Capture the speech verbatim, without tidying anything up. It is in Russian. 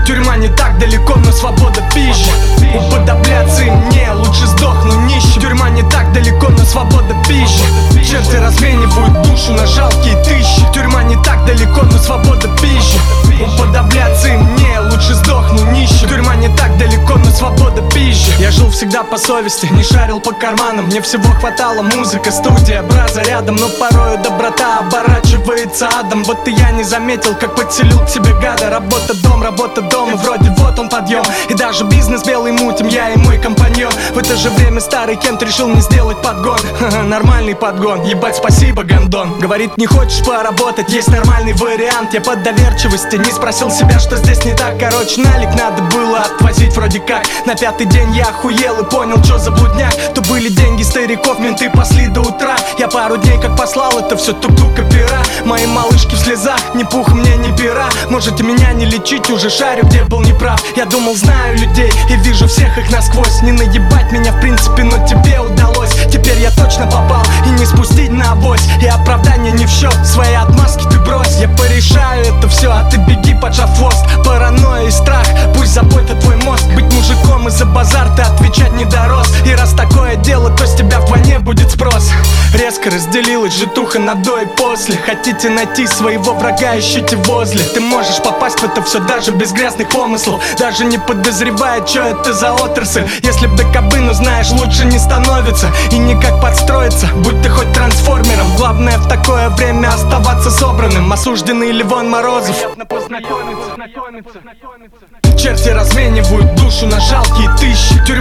Тюрьма не так далеко, но свобода пища. Уподобляться им не, лучше сдохну нищим. Тюрьма не так далеко, но свобода пища. Черти разменивают душу на жалкие тысячи. Тюрьма не так далеко, но свобода пища. Уподобляться им не, лучше сдохну нищим. Тюрьма не так далеко, но свобода пища. Я жил всегда по совести, не шарил по карманам. Мне всего хватало: музыка, студия, браза рядом. Но порою доброта оборачивается адом. Вот и я не заметил, как подселил к себе гада. Работа, дом, работа, дом, и вроде вот он подъем. И даже бизнес белый мутим, я и мой компаньон. В это же время старый Кент решил мне сделать подгон. Ха-ха, нормальный подгон, ебать спасибо, гандон. Говорит, не хочешь поработать, есть нормальный вариант. Я по доверчивости не спросил себя, что здесь не так. Короче, налик надо было отвозить вроде как. На пятый день я охуел и понял, что за блудняк. То были деньги стариков, менты пасли до утра. Я пару дней как послал, это все тук-тук и пера. Мои малышки в слезах, ни пуха мне, ни пера. Можете меня не лечить, уже шарю, где был неправ. Я думал, знаю людей и вижу всех их насквозь. Не наебать меня в принципе, но тебе удалось. Теперь я точно попал и не спустить на авось. И оправдание не в счет, свои отмазки ты брось. Я порешаю это все, а ты беги, поджав хвост. Паранойя и страх, пусть заботит твой мозг. Быть мужиком из-за базар ты отвечать не дорос. И раз такое дело, то с тебя вдвойне будет спрос. Резко разделилась житуха на до и после. Хотите найти своего врага, ищите возле. Ты можешь попасть в это все даже без грязных помыслов, даже не подозревая, что это за отрасль. Если б ДКБ, ну знаешь, лучше не становится и никак подстроиться, будь ты хоть трансформером. Главное в такое время оставаться собранным. Осужденный Левон Морозов. Черти разменивают душу на жалкие тысячи.